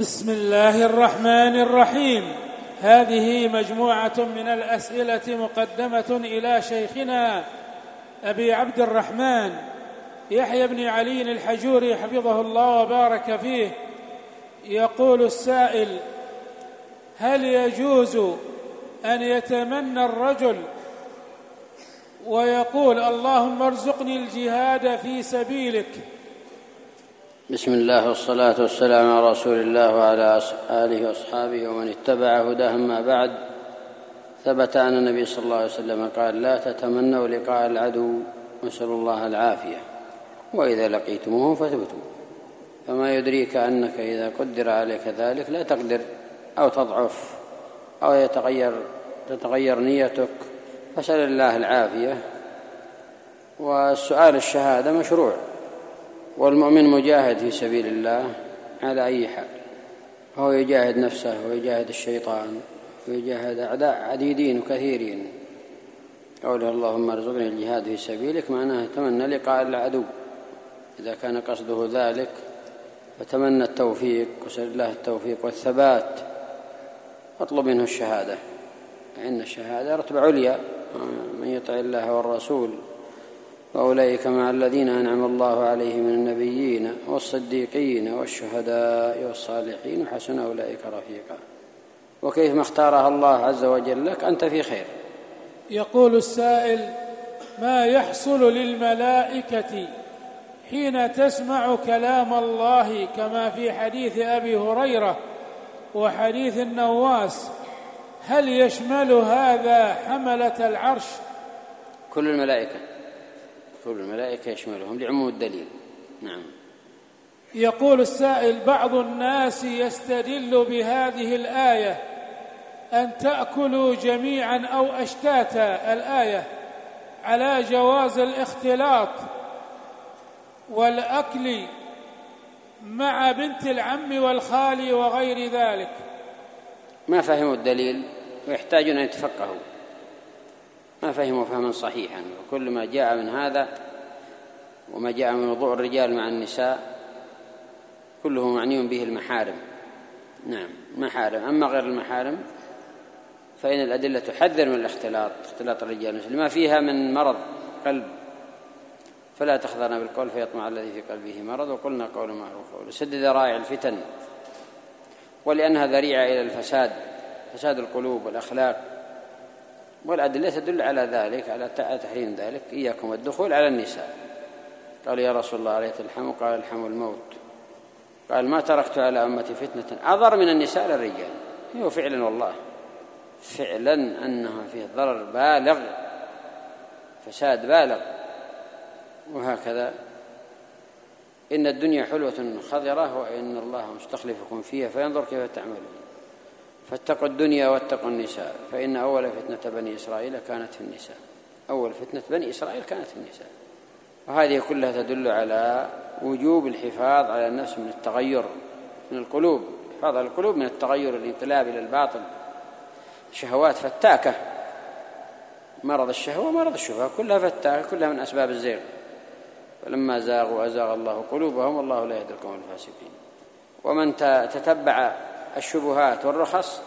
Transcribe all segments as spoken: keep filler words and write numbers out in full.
بسم الله الرحمن الرحيم. هذه مجموعة من الأسئلة مقدمة إلى شيخنا أبي عبد الرحمن يحيى بن علي الحجوري حفظه الله وبارك فيه. يقول السائل: هل يجوز أن يتمنى الرجل ويقول اللهم ارزقني الجهاد في سبيلك؟ بسم الله والصلاة والسلام على رسول الله وعلى آله وأصحابه ومن اتبع هداه. أما بعد، ثبت أن النبي صلى الله عليه وسلم قال: لا تتمنوا لقاء العدو واسألوا الله العافية، وإذا لقيتموه فاثبتوا، فما يدريك أنك إذا قدر عليك ذلك لا تقدر أو تضعف أو يتغير تتغير نيتك، فاسأل الله العافية. والسؤال الشهادة مشروع، والمؤمن مجاهد في سبيل الله على أي حال، هو يجاهد نفسه ويجاهد الشيطان ويجاهد أعداء عديدين وكثيرين. قوله اللهم ارزقني الجهاد في سبيلك معناه تمنى لقاء العدو، إذا كان قصده ذلك فتمنى التوفيق وسأل الله التوفيق والثبات، واطلب منه الشهادة، فإن الشهادة رتبة عليا، من يطع الله والرسول وأولئك مع الذين أنعم الله عليهم من النبيين والصديقين والشهداء والصالحين وحسن أولئك رفيقا. وكيف ما اختارها الله عز وجل لك أنت في خير. يقول السائل: ما يحصل للملائكة حين تسمع كلام الله كما في حديث أبي هريرة وحديث النواس؟ هل يشمل هذا حملة العرش؟ كل الملائكة كل الملائكة يشملهم لعموم الدليل. نعم. يقول السائل: بعض الناس يستدل بهذه الآية أن تأكلوا جميعا أو أشتاتا الآية على جواز الاختلاط والأكل مع بنت العم والخال وغير ذلك. ما فهموا الدليل ويحتاجون أن يتفقهوا، ما فهموا فهما صحيحا. وكل ما جاء من هذا وما جاء من وضوء الرجال مع النساء كله معني به المحارم. نعم، محارم. أما غير المحارم فإن الأدلة تحذر من الاختلاط، اختلاط الرجال والنساء لما فيها من مرض قلب، فلا تخضعن بالقول فيطمع الذي في قلبه مرض، وقلنا قولا معروفا، وسد ذرائع الفتن، ولأنها ذريعة إلى الفساد، فساد القلوب والأخلاق. والأدلة تدل على ذلك، على تحريم ذلك. إياكم الدخول على النساء. قال يا رسول الله عليه الحم، قال الحم الموت. قال ما تركت على أمتي فتنة أضر من النساء للرجال. هو فعلا والله فعلا أنها فيه ضرر بالغ، فساد بالغ. وهكذا إن الدنيا حلوة خضرة وإن الله مستخلفكم فيها فينظر كيف تعملون، فاتقوا الدنيا واتقوا النساء، فإن أول فتنة بني إسرائيل كانت في النساء. أول فتنة بني إسرائيل كانت في النساء. وهذه كلها تدل على وجوب الحفاظ على النفس من التغير من القلوب، الحفاظ على القلوب من التغير، الانقلاب إلى الباطل. شهوات فتاكة، مرض الشهوة مرض الشهوة كلها فتاكة، كلها من أسباب الزيغ. فلما زاغوا أزاغ الله قلوبهم والله لا يهدي القوم الفاسقين. ومن تتبع الشبهات والرخص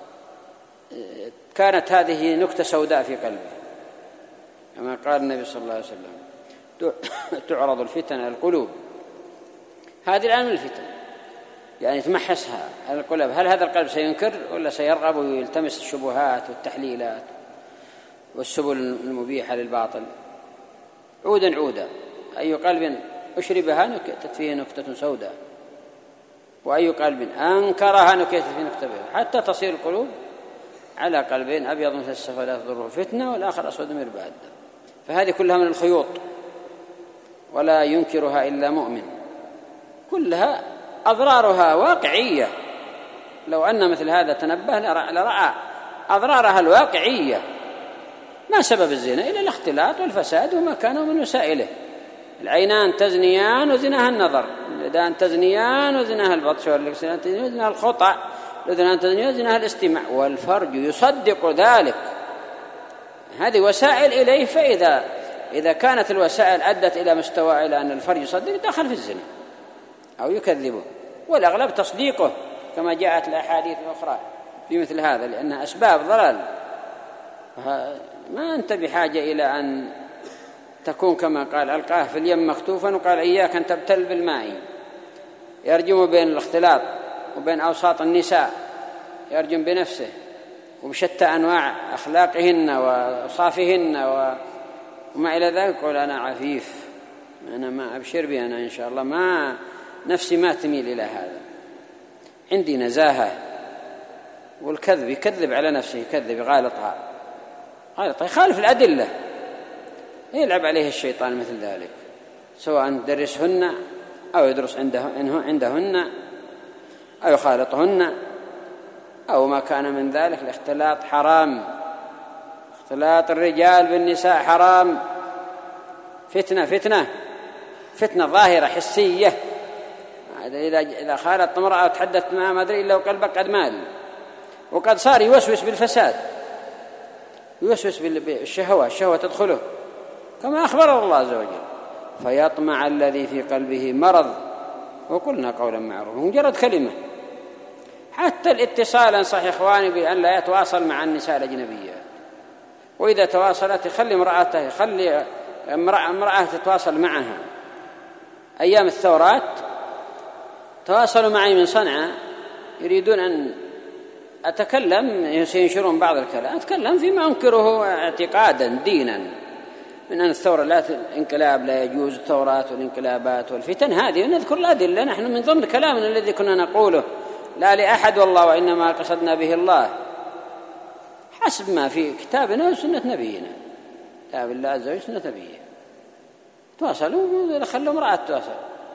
كانت هذه نكتة سوداء في قلبه، كما قال النبي صلى الله عليه وسلم: تعرض الفتن على القلوب. هذه الآن من الفتن، يعني تمحسها على القلوب. هل هذا القلب سينكر ولا سيرغب ويلتمس الشبهات والتحليلات والسبل المبيحة للباطل؟ عودا عودا، أي قلب أشربها نكتت فيه نكتة سوداء، وأي قلب أنكرها نكتت فيه نكتة بها، حتى تصير القلوب على قلبين أبيض مثل السفر لا تضره فتنة والآخر أسود مرباد. فهذه كلها من الخيوط، ولا ينكرها إلا مؤمن. كلها أضرارها واقعية، لو أن مثل هذا تنبه لرأى أضرارها الواقعية. ما سبب الزنا إلا الاختلاط والفساد وما كانوا من وسائله. العينان تزنيان وزناها النظر، اليدان تزنيان وزناها البطش، واللسان تزنيان وزناها الخطأ، الأذنان تزنيان وزناها الاستماع، والفرج يصدق ذلك. هذه وسائل إليه. فإذا إذا كانت الوسائل أدت إلى مستوى إلى أن الفرج يصدق دخل في الزنا أو يكذبه، والأغلب تصديقه كما جاءت الأحاديث الأخرى في مثل هذا، لأنها أسباب ضلال. ما أنت بحاجة إلى أن تكون كما قال ألقاه في اليم مكتوفا وقال إياك أن تبتل بالماء، يرجم بين الاختلاط وبين أوساط النساء، يرجم بنفسه وبشتى أنواع أخلاقهن وأوصافهن وما إلى ذلك. يقول أنا عفيف، أنا ما أبشر بي، أنا إن شاء الله ما نفسي ما تميل إلى هذا، عندي نزاهة. والكذب يكذب على نفسه، يكذب يغالطها غالطها يخالف الأدلة، يلعب عليه الشيطان مثل ذلك، سواء درسهن أو يدرس عندهن أو يخالطهن أو ما كان من ذلك. الاختلاط حرام، اختلاط الرجال بالنساء حرام، فتنة فتنة فتنة ظاهرة حسية. إذا إذا خالطت امرأة وتحدثت معها ما أدري إلا وقلبك قد مال، وقد صار يوسوس بالفساد، يوسوس بالشهوة، الشهوة تدخله كما أخبر الله عز وجل. فيطمع الذي في قلبه مرض، وقلنا قولا معروفا، مجرد كلمة. حتى الاتصال أنصح إخواني بأن لا يتواصل مع النساء الأجنبيات، وإذا تواصلت يخلي امرأته يخلي امرأة, امرأة تتواصل معها. أيام الثورات تواصلوا معي من صنعاء يريدون أن أتكلم، ينشرون بعض الكلام، أتكلم فيما أنكره اعتقادا دينا من أن الثورة لا الانقلاب لا يجوز، الثورات والانقلابات والفتن هذه، ونذكر الأدلة. نحن من ضمن كلامنا الذي كنا نقوله لا لأحد والله، وإنما قصدنا به الله حسب ما في كتابنا وسنة نبينا، كتاب الله عز وجل سنة نبيه. تواصلوا، خلوا امرأة تواصل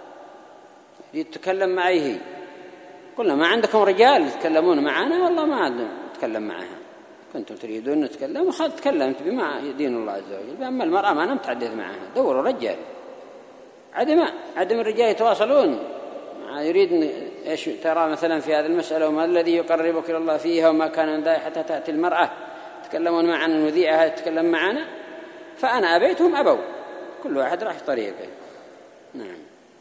يتكلم معي هي، قلنا ما عندكم رجال يتكلمون معنا؟ والله ما عندنا نتكلم معها، كنتم تريدون نتكلم وخذ تكلمت بما دين الله عز وجل. أما المرأة ما أنا متحدث معها، دوروا رجال. عدم عدم الرجال يتواصلون، يريد إيش ترى مثلا في هذه المسألة وما الذي يقربك إلى الله فيها وما كان من ذلك حتى تأتي المرأة تكلمون معنا نذيعها تتكلم معنا. فأنا أبيتهم أبوا، كل واحد راح في طريقه. نعم.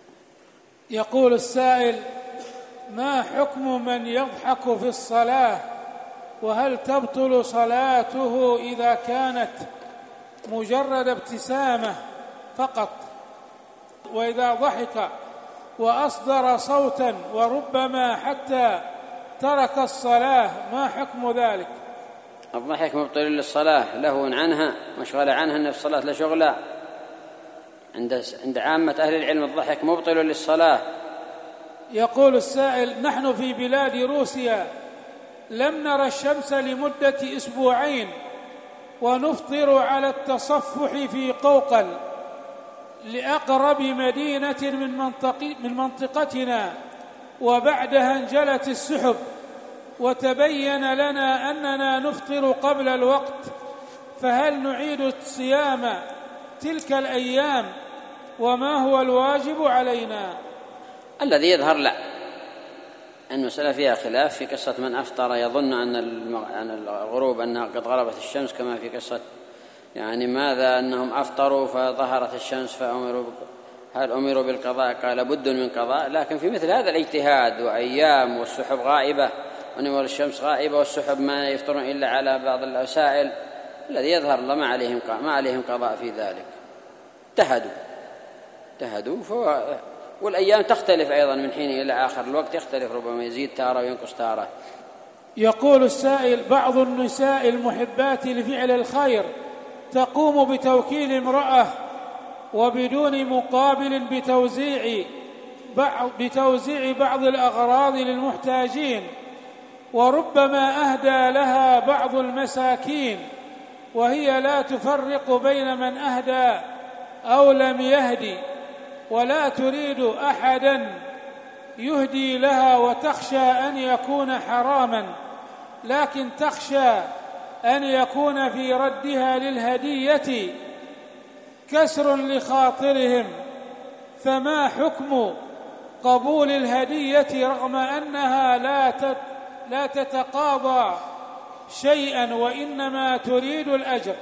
يقول السائل: ما حكم من يضحك في الصلاة؟ وهل تبطل صلاته إذا كانت مجرد ابتسامة فقط؟ وإذا ضحك وأصدر صوتا وربما حتى ترك الصلاة ما حكم ذلك؟ الضحك مبطل للصلاة، لهو عنها، مشغل عنها أن في الصلاة لا شغلة. عند عند عامة أهل العلم الضحك مبطل للصلاة. يقول السائل: نحن في بلاد روسيا لم نرى الشمس لمدة أسبوعين، ونفطر على التصفح في قوقل لأقرب مدينة من, منطق من منطقتنا، وبعدها انجلت السحب، وتبين لنا أننا نفطر قبل الوقت، فهل نعيد الصيام تلك الأيام؟ وما هو الواجب علينا؟ الذي يظهر لا، المسألة فيها خلاف في قصة من أفطر يظن أن الغروب أنها قد غربت الشمس، كما في قصة يعني ماذا أنهم أفطروا فظهرت الشمس فأمروا، هل أمروا بالقضاء؟ قال بد من قضاء. لكن في مثل هذا الاجتهاد وأيام والسحب غائبة ونور الشمس غائبة والسحب ما يفطرون إلا على بعض الوسائل، الذي يظهر الله ما عليهم ما عليهم قضاء في ذلك. اجتهدوا اجتهدوا فهو، والأيام تختلف أيضا من حين إلى آخر، الوقت يختلف، ربما يزيد تارة وينقص تارة. يقول السائل: بعض النساء المحبات لفعل الخير تقوم بتوكيل امرأة وبدون مقابل بتوزيع بعض, بتوزيع بعض الأغراض للمحتاجين، وربما أهدى لها بعض المساكين، وهي لا تفرق بين من أهدى أو لم يهدي، ولا تريد أحدا يهدي لها، وتخشى أن يكون حراما، لكن تخشى أن يكون في ردها للهدية كسر لخاطرهم، فما حكم قبول الهدية رغم أنها لا لا تتقاضى شيئا وإنما تريد الأجر؟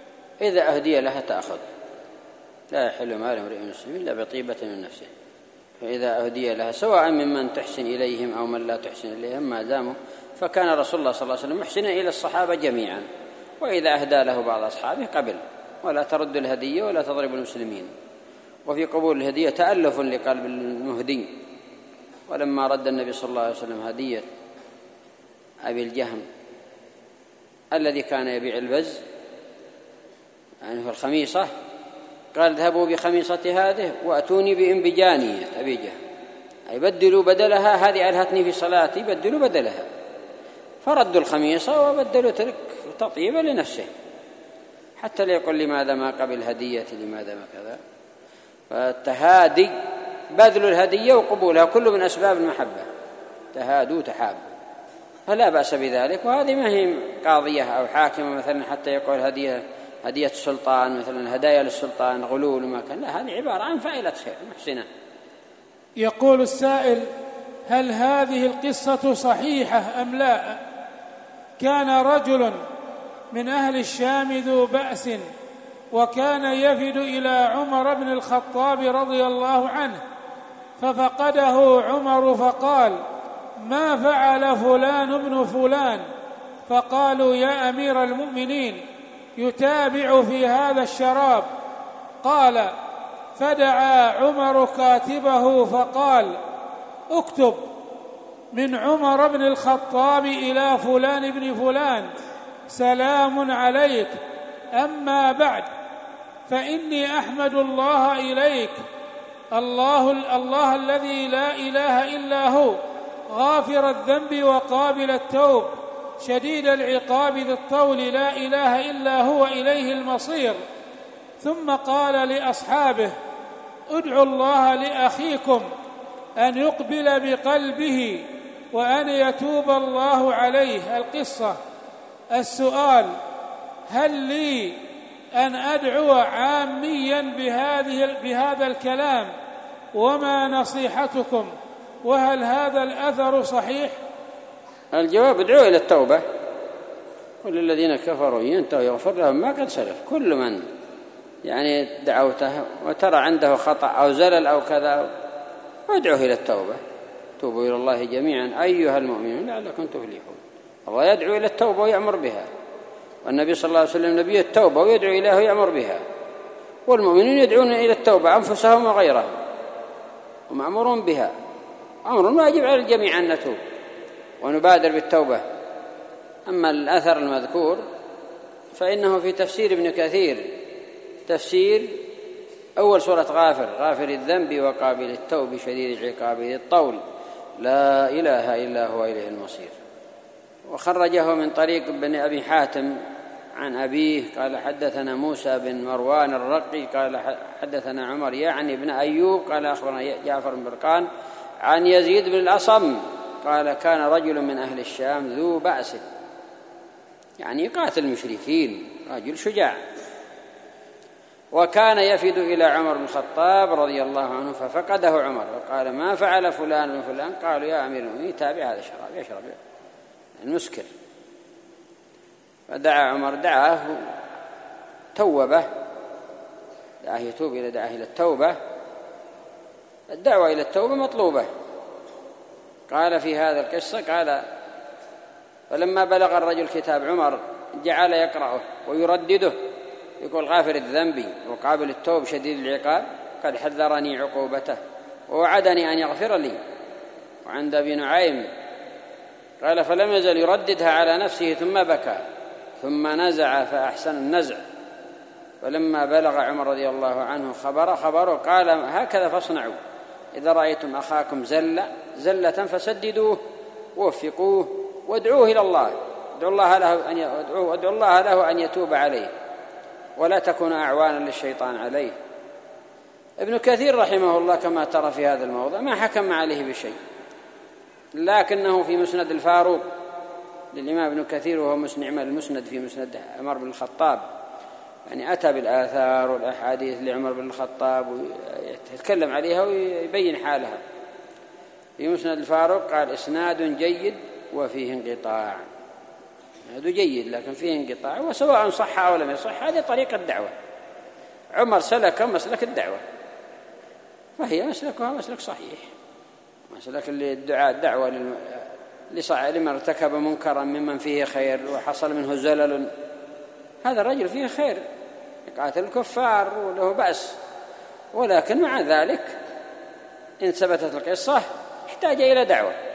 إذا أهدي لها تأخذ، لا يحل مال امرئ مسلم إلا بطيبة من نفسه، فإذا أهدي لها سواء ممن تحسن إليهم أو من لا تحسن إليهم ما داموا، فكان رسول الله صلى الله عليه وسلم محسنا إلى الصحابة جميعا، وإذا أهدى له بعض أصحابه قبل، ولا ترد الهدية ولا تضرب المسلمين. وفي قبول الهدية تألف لقلب المهدي، ولما رد النبي صلى الله عليه وسلم هدية أبي الجهم الذي كان يبيع البز يعني في الخميصة، قال اذهبوا بخميصة هذه وأتوني بإنبجانية أبي جهم، أي بدلوا بدلها، هذه ألهتني في صلاتي بدلوا بدلها، فردوا الخميصة وبدلوا تلك تطيبا لنفسه، حتى لا يقول لماذا ما قبل هدية، لماذا ما كذا. فالتهادي بذل الهدية وقبولها كله من أسباب المحبة، تهادوا تحابوا، فلا بأس بذلك. وهذه ما هي قاضية أو حاكمة مثلا حتى يقول هدية هدية السلطان، مثلا هدايا للسلطان غلول وما كان، لا، هذه عبارة عن فاعلة خير محسنة. يقول السائل: هل هذه القصة صحيحة أم لا؟ كان رجل من أهل الشام ذو بأس، وكان يفد إلى عمر بن الخطاب رضي الله عنه، ففقده عمر فقال: ما فعل فلان ابن فلان؟ فقالوا: يا أمير المؤمنين يتابع في هذا الشراب. قال: فدعا عمر كاتبه فقال: اكتب من عمر بن الخطاب إلى فلان بن فلان سلام عليك، أما بعد فإني أحمد الله إليك، الله, الله الذي لا إله إلا هو، غافر الذنب وقابل التوب، شديد العقاب ذي الطول، لا إله إلا هو، إليه المصير. ثم قال لأصحابه: ادعوا الله لأخيكم أن يقبل بقلبه وأن يتوب الله عليه. القصة. السؤال: هل لي أن أدعو عاميا بهذه بهذا الكلام؟ وما نصيحتكم؟ وهل هذا الأثر صحيح؟ الجواب: ادعوا إلى التوبة، وللذين كفروا ينتهوا يغفر لهم ما قد سلف. كل من يعني دعوته وترى عنده خطأ أو زلل أو كذا وادعوه إلى التوبة. توبوا إلى الله جميعا أيها المؤمنون لعلكم تفلحون. الله يدعو إلى التوبة ويأمر بها، والنبي صلى الله عليه وسلم نبي التوبة ويدعو إليه ويأمر بها، والمؤمنون يدعون إلى التوبة أنفسهم وغيرهم ومأمورون بها، أمر واجب على الجميع أن نتوب ونبادر بالتوبة. أما الأثر المذكور فإنه في تفسير ابن كثير، تفسير أول سورة غافر: غافر الذنب وقابل التوب شديد العقاب ذي الطول، لا إله إلا هو، إليه المصير. وخرجه من طريق ابن أبي حاتم عن أبيه قال: حدثنا موسى بن مروان الرقي قال حدثنا عمر يعني ابن أيوب قال أخبرنا جعفر بن برقان عن يزيد بن الأصم قال: كان رجل من أهل الشام ذو بأس، يعني يقاتل المشركين، رجل شجاع، وكان يفد إلى عمر بن الخطاب رضي الله عنه، ففقده عمر وقال: ما فعل فلان من فلان؟ قالوا: يا أمير المؤمنين تابع هذا الشراب، يشرب المسكر. فدعا عمر، دعاه توبه، دعاه يتوب إلى دعاه إلى التوبة. الدعوة إلى التوبة مطلوبة. قال في هذا القصة قال: فلما بلغ الرجل كتاب عمر جعل يقرأه ويردده، يقول: غافر الذنب وقابل التوب شديد العقاب، قد حذرني عقوبته ووعدني أن يغفر لي. وعند أبي نعيم قال: فلم يزل يرددها على نفسه ثم بكى ثم نزع فأحسن النزع. فلما بلغ عمر رضي الله عنه خبر خبره قال: هكذا فاصنعوا إذا رأيتم أخاكم زل زلة فسددوه ووفقوه وادعوه إلى الله، ادعوا الله له أن يدعوه وادعوا الله له أن يتوب عليه، ولا تكونوا أعوانا للشيطان عليه. ابن كثير رحمه الله كما ترى في هذا الموضع ما حكم عليه بشيء، لكنه في مسند الفاروق للإمام ابن كثير، وهو نعم المسند في مسند عمر بن الخطاب، يعني أتى بالآثار والأحاديث لعمر بن الخطاب ويتكلم عليها ويبين حالها. في مسند الفاروق قال: إسناد جيد وفيه انقطاع. هذا جيد لكن فيه انقطاع، وسواء صح أو لم يصح هذه طريقة الدعوة. عمر سلك مسلك الدعوة، فهي مسلكها مسلك صحيح، مسلك الدعاء الدعوة لمن ارتكب منكرا ممن فيه خير وحصل منه زلل، هذا الرجل فيه خير يقاتل الكفار وله بأس، ولكن مع ذلك إن ثبتت القصة احتاج إلى دعوة.